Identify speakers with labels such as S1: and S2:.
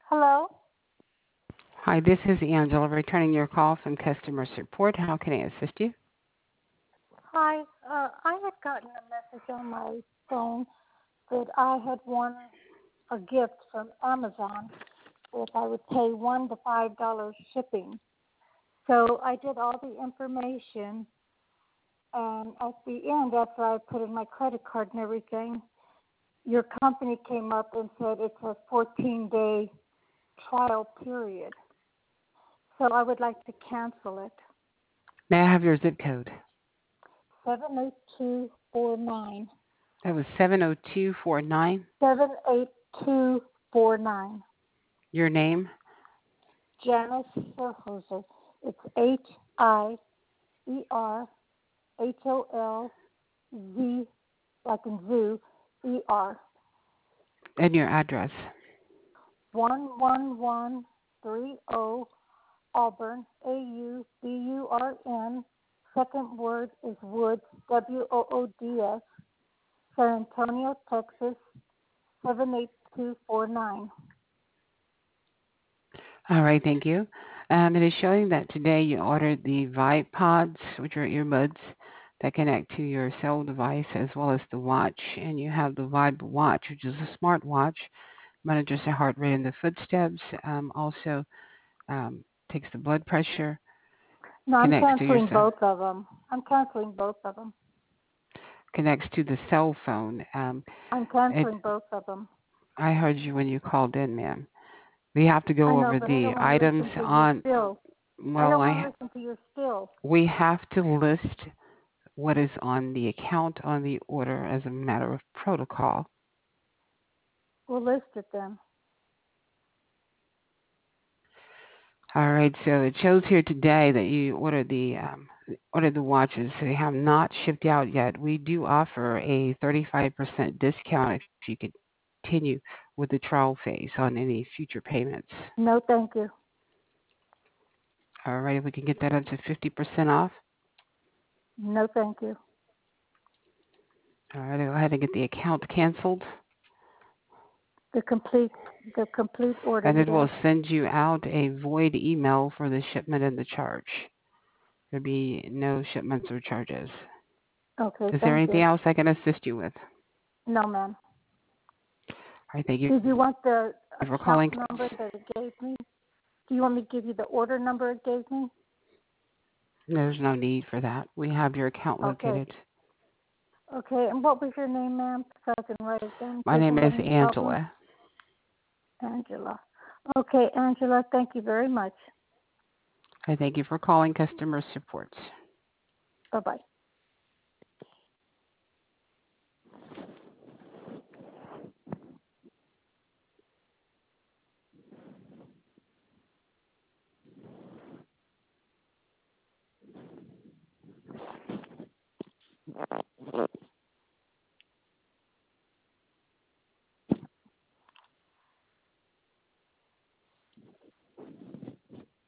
S1: Hello.
S2: Hi, this is Angela returning your call from customer support. How can I assist you?
S1: Hi. I had gotten a message on my phone that I had won a gift from Amazon if I would pay $1 to $5 shipping. So I did all the information, and at the end, after I put in my credit card and everything, your company came up and said it's a 14-day trial period. So I would like to cancel it.
S2: May I have your zip code?
S1: 78249.
S2: That was 70249.
S1: 78249.
S2: Your name?
S1: Janice Herhoser. It's Hierholz, like in zoo, ER.
S2: And your address.
S1: 11130 Auburn, AUBURN. Second word is Woods, WOODS. San Antonio, Texas, 78249.
S2: All right, thank you. It is showing that today you ordered the Vibe Pods, which are earbuds that connect to your cell device, as well as the watch. And you have the Vibe Watch, which is a smart watch, monitors the heart rate and the footsteps, also takes the blood pressure,
S1: No, I'm
S2: connects to your
S1: canceling
S2: cell.
S1: both of them. I'm canceling both of them.
S2: Connects to the cell phone.
S1: I'm
S2: It,
S1: canceling both of them.
S2: I heard you when you called in, ma'am. We have to
S1: I
S2: go
S1: know,
S2: over
S1: but I
S2: the
S1: don't want to
S2: items
S1: listen to your
S2: on.
S1: spill. I
S2: Well,
S1: don't want to listen to your spill.
S2: we have to list what is on the account on the order as a matter of protocol.
S1: We'll list it then.
S2: All right. So it shows here today that you ordered the watches. They have not shipped out yet. We do offer a 35% discount if you continue with the trial phase on any future payments.
S1: No, thank you.
S2: All right. We can get that up to 50% off.
S1: No, thank you.
S2: All right. I'll go ahead and get the account canceled.
S1: The complete, the complete order,
S2: And it
S1: yes.
S2: will send you out a void email for the shipment and the charge. There'll be no shipments or charges.
S1: Okay,
S2: Is there
S1: thank
S2: anything
S1: you.
S2: else I can assist you with?
S1: No, ma'am.
S2: All right, thank you
S1: Did you want the
S2: for
S1: account
S2: calling.
S1: number that it gave me? Do you want me to give you the order number it gave me?
S2: There's no need for that. We have your account
S1: Okay.
S2: located.
S1: Okay, and what was your name, ma'am? So I can write it down in
S2: My
S1: case
S2: name
S1: I'm
S2: is
S1: having a problem.
S2: Angela.
S1: Angela. Okay, Angela, thank you very much.
S2: I thank you for calling customer support.
S1: Bye-bye.